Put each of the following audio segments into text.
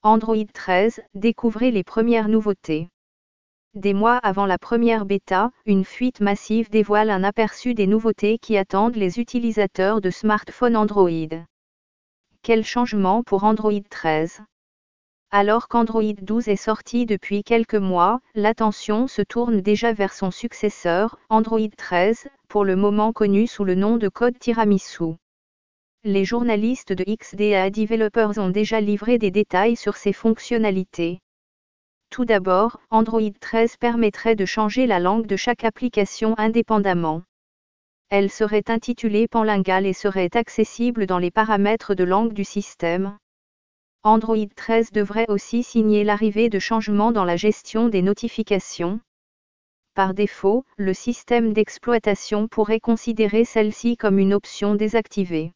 Android 13, découvrez les premières nouveautés. Des mois avant la première bêta, une fuite massive dévoile un aperçu des nouveautés qui attendent les utilisateurs de smartphones Android. Quel changement pour Android 13? Alors qu'Android 12 est sorti depuis quelques mois, l'attention se tourne déjà vers son successeur, Android 13, pour le moment connu sous le nom de code Tiramisu. Les journalistes de XDA Developers ont déjà livré des détails sur ses fonctionnalités. Tout d'abord, Android 13 permettrait de changer la langue de chaque application indépendamment. Elle serait intitulée Panlingual et serait accessible dans les paramètres de langue du système. Android 13 devrait aussi signer l'arrivée de changements dans la gestion des notifications. Par défaut, le système d'exploitation pourrait considérer celle-ci comme une option désactivée.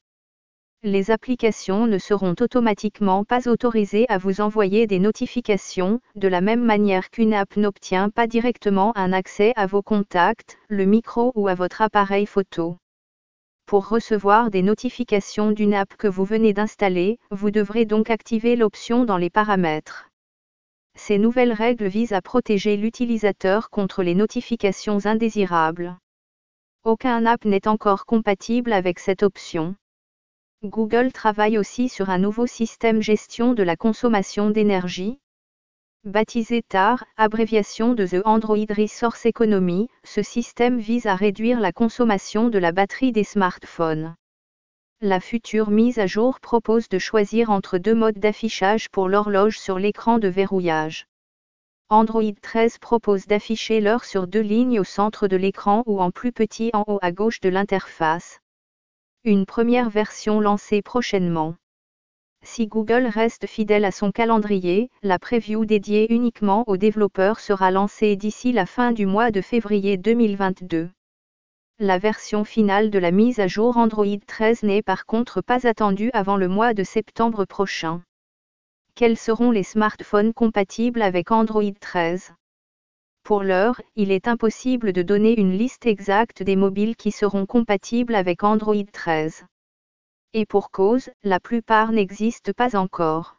Les applications ne seront automatiquement pas autorisées à vous envoyer des notifications, de la même manière qu'une app n'obtient pas directement un accès à vos contacts, le micro ou à votre appareil photo. Pour recevoir des notifications d'une app que vous venez d'installer, vous devrez donc activer l'option dans les paramètres. Ces nouvelles règles visent à protéger l'utilisateur contre les notifications indésirables. Aucun app n'est encore compatible avec cette option. Google travaille aussi sur un nouveau système gestion de la consommation d'énergie. Baptisé TAR, abréviation de The Android Resource Economy, ce système vise à réduire la consommation de la batterie des smartphones. La future mise à jour propose de choisir entre deux modes d'affichage pour l'horloge sur l'écran de verrouillage. Android 13 propose d'afficher l'heure sur deux lignes au centre de l'écran ou en plus petit en haut à gauche de l'interface. Une première version lancée prochainement. Si Google reste fidèle à son calendrier, la preview dédiée uniquement aux développeurs sera lancée d'ici la fin du mois de février 2022. La version finale de la mise à jour Android 13 n'est par contre pas attendue avant le mois de septembre prochain. Quels seront les smartphones compatibles avec Android 13? Pour l'heure, il est impossible de donner une liste exacte des mobiles qui seront compatibles avec Android 13. Et pour cause, la plupart n'existent pas encore.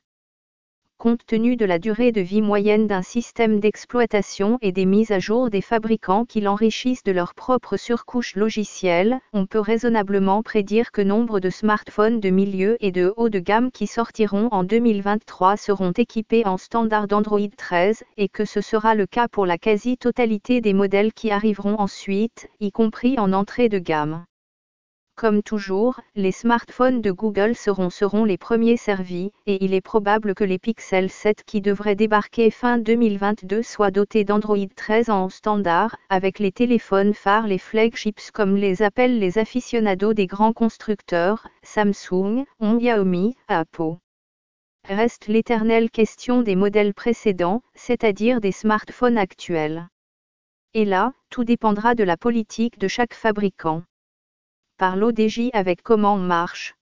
Compte tenu de la durée de vie moyenne d'un système d'exploitation et des mises à jour des fabricants qui l'enrichissent de leur propre surcouche logicielle, on peut raisonnablement prédire que nombre de smartphones de milieu et de haut de gamme qui sortiront en 2023 seront équipés en standard Android 13 et que ce sera le cas pour la quasi-totalité des modèles qui arriveront ensuite, y compris en entrée de gamme. Comme toujours, les smartphones de Google seront les premiers servis, et il est probable que les Pixel 7 qui devraient débarquer fin 2022 soient dotés d'Android 13 en standard, avec les téléphones phares les flagships comme les appellent les aficionados des grands constructeurs, Samsung, Xiaomi, Apple. Reste l'éternelle question des modèles précédents, c'est-à-dire des smartphones actuels. Et là, tout dépendra de la politique de chaque fabricant. Par l'ODJ avec comment marche.